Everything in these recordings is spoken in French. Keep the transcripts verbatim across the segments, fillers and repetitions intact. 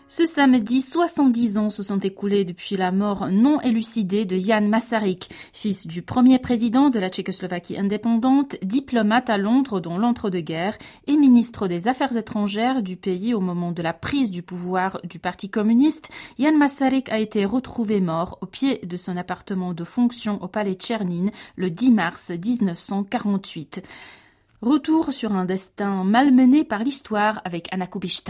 Ce samedi, soixante-dix ans se sont écoulés depuis la mort non élucidée de Jan Masaryk, fils du premier président de la Tchécoslovaquie indépendante, diplomate à Londres dans l'entre-deux-guerres et ministre des Affaires étrangères du pays au moment de la prise du pouvoir du Parti communiste. Jan Masaryk a été retrouvé mort au pied de son appartement de fonction au palais Tchernin le dix mars dix-neuf cent quarante-huit. Retour sur un destin malmené par l'histoire avec Anna Kubishta.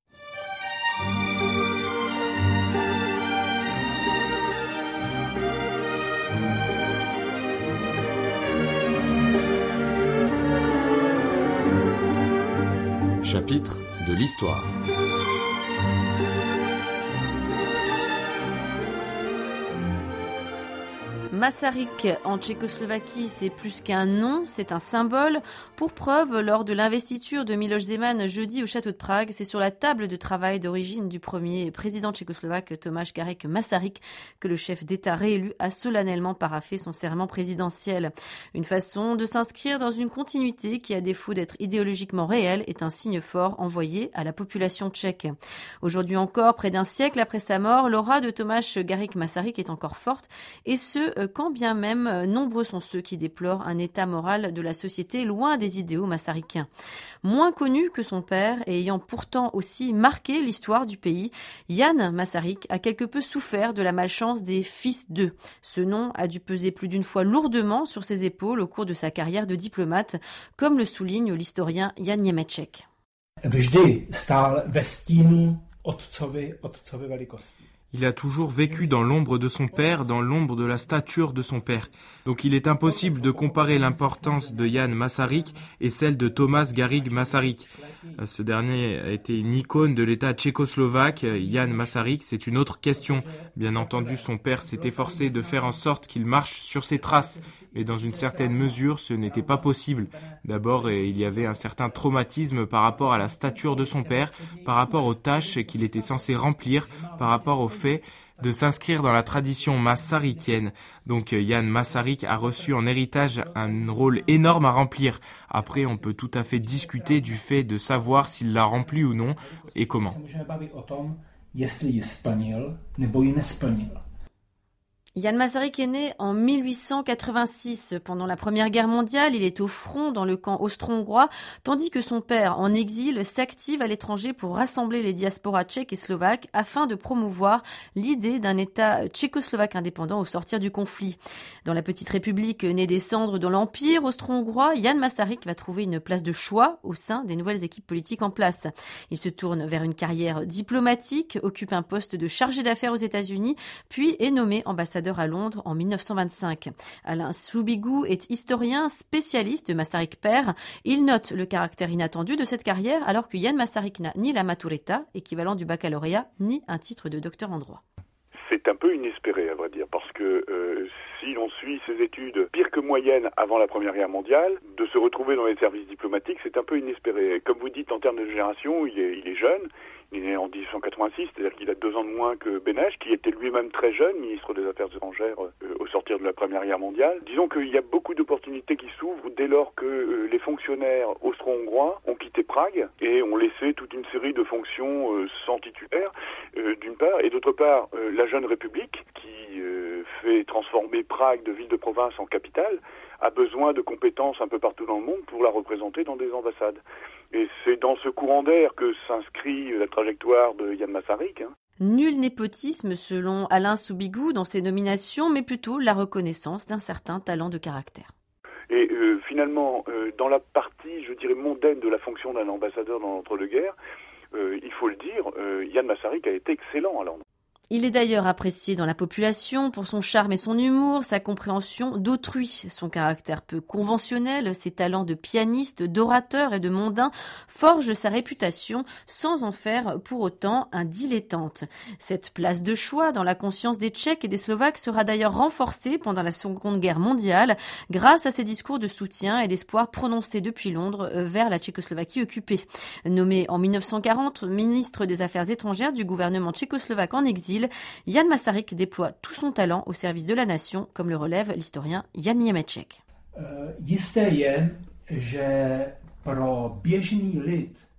Chapitre de l'histoire. Masaryk en Tchécoslovaquie, c'est plus qu'un nom, c'est un symbole. Pour preuve, lors de l'investiture de Miloš Zeman jeudi au château de Prague, c'est sur la table de travail d'origine du premier président tchécoslovaque Tomáš Garrigue Masaryk que le chef d'État réélu a solennellement paraphé son serment présidentiel. Une façon de s'inscrire dans une continuité qui, à défaut d'être idéologiquement réelle, est un signe fort envoyé à la population tchèque. Aujourd'hui encore, près d'un siècle après sa mort, l'aura de Tomáš Garrigue Masaryk est encore forte, et ce, quand bien même nombreux sont ceux qui déplorent un état moral de la société loin des idéaux masarykiens. Moins connu que son père et ayant pourtant aussi marqué l'histoire du pays, Jan Masaryk a quelque peu souffert de la malchance des fils d'eux. Ce nom a dû peser plus d'une fois lourdement sur ses épaules au cours de sa carrière de diplomate, comme le souligne l'historien Jan Němeček. Vždy stál ve stínu otcovi, otcovi velikosti. Il a toujours vécu dans l'ombre de son père, dans l'ombre de la stature de son père. Donc il est impossible de comparer l'importance de Jan Masaryk et celle de Tomáš Garrigue Masaryk. Ce dernier a été une icône de l'État tchécoslovaque. Jan Masaryk, c'est une autre question. Bien entendu, son père s'est efforcé de faire en sorte qu'il marche sur ses traces. Mais dans une certaine mesure, ce n'était pas possible. D'abord, il y avait un certain traumatisme par rapport à la stature de son père, par rapport aux tâches qu'il était censé remplir, par rapport au fait de s'inscrire dans la tradition masarykienne. Donc Jan Masaryk a reçu en héritage un rôle énorme à remplir. Après, on peut tout à fait discuter du fait de savoir s'il l'a rempli ou non et comment. Jan Masaryk est né en mille huit cent quatre-vingt-six. Pendant la Première Guerre mondiale, il est au front dans le camp austro-hongrois, tandis que son père, en exil, s'active à l'étranger pour rassembler les diasporas tchèques et slovaques afin de promouvoir l'idée d'un État tchécoslovaque indépendant au sortir du conflit. Dans la petite république née des cendres de l'Empire austro-hongrois, Jan Masaryk va trouver une place de choix au sein des nouvelles équipes politiques en place. Il se tourne vers une carrière diplomatique, occupe un poste de chargé d'affaires aux États-Unis, puis est nommé ambassadeur à Londres en mille neuf cent vingt-cinq. Alain Soubigou est historien spécialiste de Masaryk père. Il note le caractère inattendu de cette carrière alors que Jan Masaryk n'a ni la maturita, équivalent du baccalauréat, ni un titre de docteur en droit. C'est un peu inespéré, à vrai dire, parce que euh, si l'on suit ses études pire que moyennes avant la Première Guerre mondiale, de se retrouver dans les services diplomatiques, c'est un peu inespéré. Comme vous dites, en termes de génération, il est, il est jeune. Il est né en dix-neuf cent quatre-vingt-six, c'est-à-dire qu'il a deux ans de moins que Beneš, qui était lui-même très jeune, ministre des Affaires étrangères euh, au sortir de la Première Guerre mondiale. Disons qu'il y a beaucoup d'opportunités qui s'ouvrent dès lors que euh, les fonctionnaires austro-hongrois ont quitté Prague et ont laissé toute une série de fonctions euh, sans titulaire, euh, d'une part, et d'autre part, euh, la jeune République, qui euh, fait transformer Prague de ville de province en capitale, a besoin de compétences un peu partout dans le monde pour la représenter dans des ambassades. Et c'est dans ce courant d'air que s'inscrit la trajectoire de Jan Masaryk. Hein. Nul népotisme selon Alain Soubigou dans ses nominations, mais plutôt la reconnaissance d'un certain talent de caractère. Et euh, finalement, euh, dans la partie, je dirais, mondaine de la fonction d'un ambassadeur dans l'entre-deux-guerres, euh, il faut le dire, euh, Jan Masaryk a été excellent à Londres. Il est d'ailleurs apprécié dans la population pour son charme et son humour, sa compréhension d'autrui, son caractère peu conventionnel, ses talents de pianiste, d'orateur et de mondain forgent sa réputation sans en faire pour autant un dilettante. Cette place de choix dans la conscience des Tchèques et des Slovaques sera d'ailleurs renforcée pendant la Seconde Guerre mondiale grâce à ses discours de soutien et d'espoir prononcés depuis Londres vers la Tchécoslovaquie occupée. Nommé en mille neuf cent quarante ministre des Affaires étrangères du gouvernement tchécoslovaque en exil, Jan Masaryk déploie tout son talent au service de la nation, comme le relève l'historien Jan Němeček. Jisté je, že pro běžný lid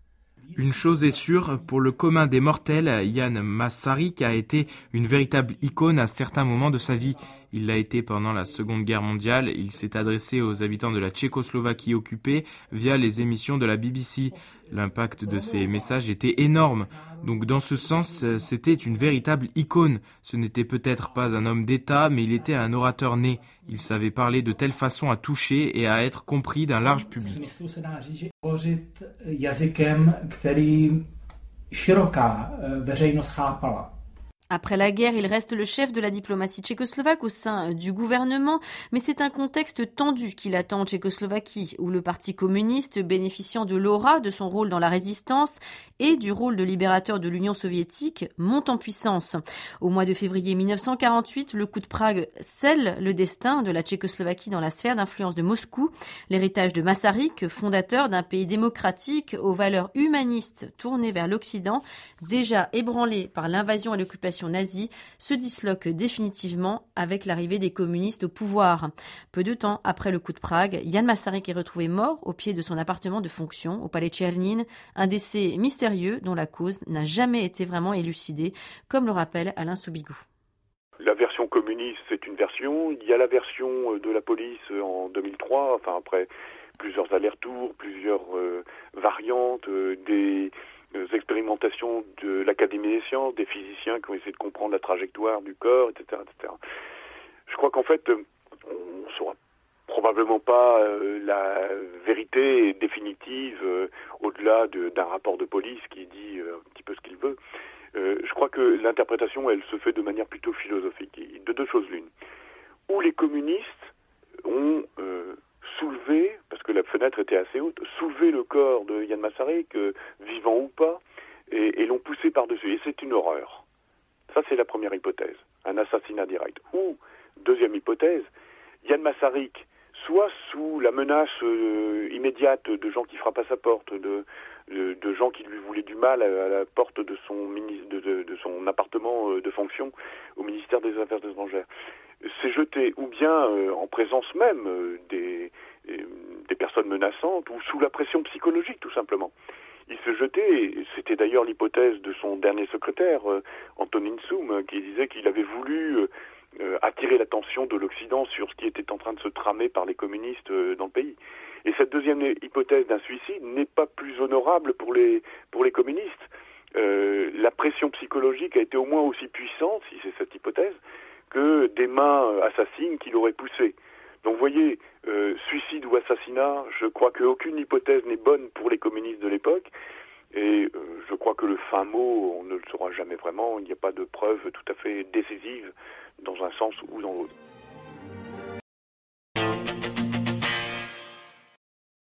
Une chose est sûre, pour le commun des mortels, Jan Masaryk a été une véritable icône à certains moments de sa vie. Il l'a été pendant la Seconde Guerre mondiale. Il s'est adressé aux habitants de la Tchécoslovaquie occupée via les émissions de la B B C. L'impact de ses messages était énorme. Donc dans ce sens, c'était une véritable icône. Ce n'était peut-être pas un homme d'État, mais il était un orateur né. Il savait parler de telle façon à toucher et à être compris d'un large public. Après la guerre, il reste le chef de la diplomatie tchécoslovaque au sein du gouvernement, mais c'est un contexte tendu qui l'attend en Tchécoslovaquie, où le Parti communiste, bénéficiant de l'aura de son rôle dans la résistance et du rôle de libérateur de l'Union soviétique, monte en puissance. Au mois de février mille neuf cent quarante-huit, le coup de Prague scelle le destin de la Tchécoslovaquie dans la sphère d'influence de Moscou. L'héritage de Masaryk, fondateur d'un pays démocratique aux valeurs humanistes tournées vers l'Occident, déjà ébranlé par l'invasion et l'occupation nazie, se disloque définitivement avec l'arrivée des communistes au pouvoir. Peu de temps après le coup de Prague, Jan Masaryk est retrouvé mort au pied de son appartement de fonction au palais Tchernin, un décès mystérieux dont la cause n'a jamais été vraiment élucidée, comme le rappelle Alain Soubigou. La version communiste, c'est une version. Il y a la version de la police en deux mille trois, enfin après plusieurs allers-retours, plusieurs euh, variantes, euh, des expérimentations de l'Académie des sciences, des physiciens qui ont essayé de comprendre la trajectoire du corps, et cetera, et cetera. Je crois qu'en fait, on ne saura probablement pas euh, la vérité définitive euh, au-delà de, d'un rapport de police qui dit euh, un petit peu ce qu'il veut. Euh, je crois que l'interprétation, elle se fait de manière plutôt philosophique. De deux choses l'une. Ou les communistes ont euh, soulevé, parce que la fenêtre était assez haute, soulevé le corps de Jan Masaryk, euh, vivant ou pas, et, et l'ont poussé par-dessus. Et c'est une horreur. Ça, c'est la première hypothèse, un assassinat direct. Ou, deuxième hypothèse, Jan Masaryk, soit sous la menace euh, immédiate de gens qui frappent à sa porte, de, de, de gens qui lui voulaient du mal à, à la porte de son, mini, de, de, de son appartement euh, de fonction au ministère des Affaires étrangères, s'est jeté, ou bien euh, en présence même euh, des, euh, des personnes menaçantes, ou sous la pression psychologique tout simplement. Il se jetait, et c'était d'ailleurs l'hypothèse de son dernier secrétaire, euh, Antonin Soum, euh, qui disait qu'il avait voulu euh, euh, attirer l'attention de l'Occident sur ce qui était en train de se tramer par les communistes euh, dans le pays. Et cette deuxième hypothèse d'un suicide n'est pas plus honorable pour les, pour les communistes. Euh, la pression psychologique a été au moins aussi puissante, si c'est cette hypothèse, que des mains assassines qui l'auraient poussé. Donc vous voyez, euh, suicide ou assassinat, je crois qu'aucune hypothèse n'est bonne pour les communistes de l'époque, et euh, je crois que le fin mot, on ne le saura jamais vraiment, il n'y a pas de preuve tout à fait décisive dans un sens ou dans l'autre.